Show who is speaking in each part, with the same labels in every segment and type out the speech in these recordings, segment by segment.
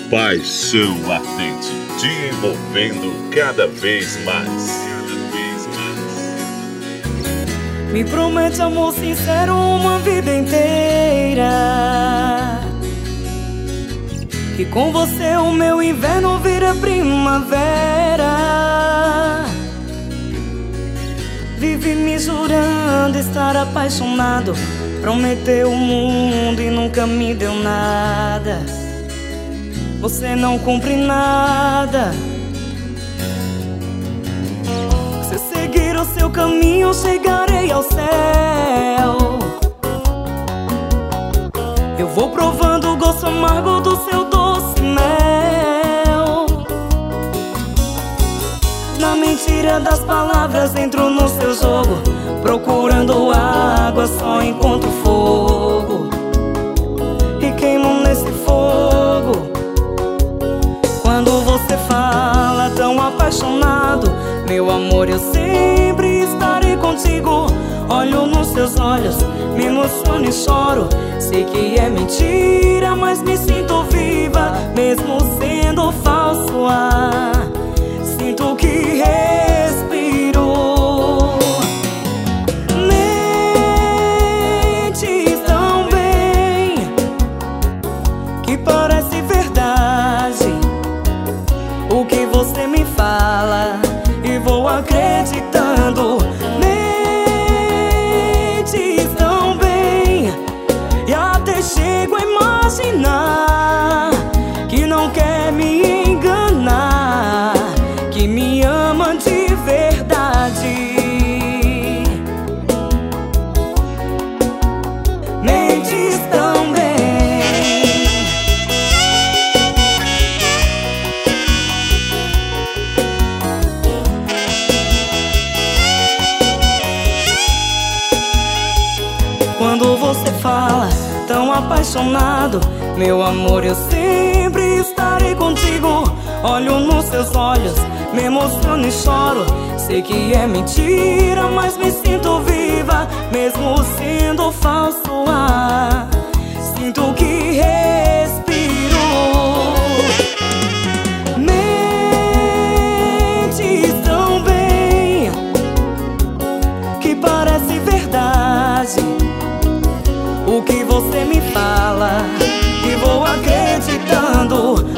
Speaker 1: Paixão ardente, te envolvendo cada vez mais.
Speaker 2: Me promete amor sincero uma vida inteira, que com você o meu inverno vira primavera. Vive me jurando estar apaixonado, prometeu o mundo e nunca me deu nada. Você não cumpre nada. Se seguir o seu caminho, chegarei ao céu. Eu vou provando o gosto amargo do seu doce mel. Na mentira das palavras entro no seu jogo, procurando água só encontro fogo, e queimo nesse fogo. Quando você fala tão apaixonado, meu amor, eu sempre estarei contigo. Olho nos seus olhos, me emociono e choro. Sei que é mentira, mas me sinto viva, mesmo sendo falso. Sinto que respiro. Mentes tão bem que parece verdade o que você me fala, e vou acreditando. Mentes tão bem, e até chego a imaginar que não quer me enganar, que me ama de verdade. Mentes tão bem. Quando você fala tão apaixonado, meu amor, eu sempre estarei contigo. Olho nos seus olhos, me emociono e choro. Sei que é mentira, mas me sinto viva, mesmo sendo falso. Sinto que respiro. Mentes tão bem que parece verdade o que você me fala, e vou acreditando.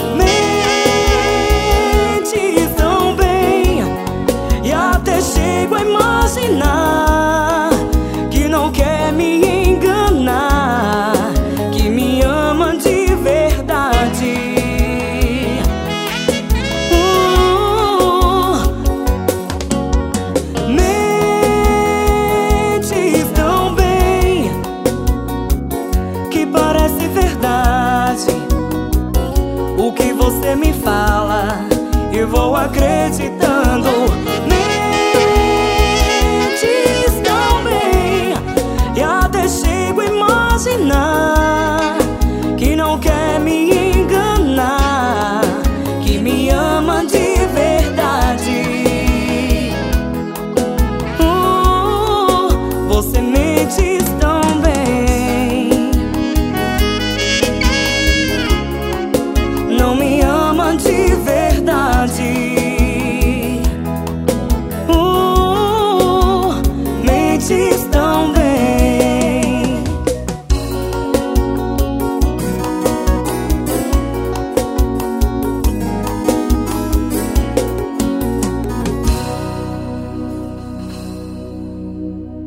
Speaker 2: Mentes tão bem, e até chego a imaginar que não quer me enganar, que me ama de verdade. Mentes tão bem que parece verdade o que você me fala, e vou acreditando.